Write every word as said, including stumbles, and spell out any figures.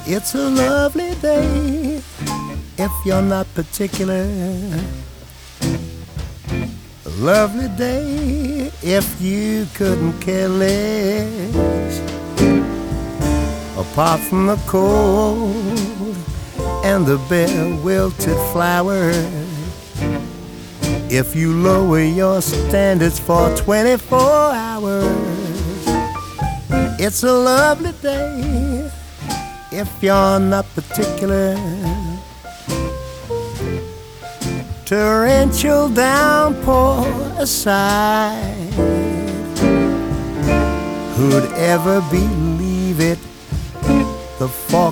It's a lovely day if you're not particular. A lovely day if you couldn't care less. Apart from the cold and the bare wilted flowers, if you lower your standards for twenty-four hours, it's a lovely day if you're not particular. Torrential downpour aside, who'd ever believe it? The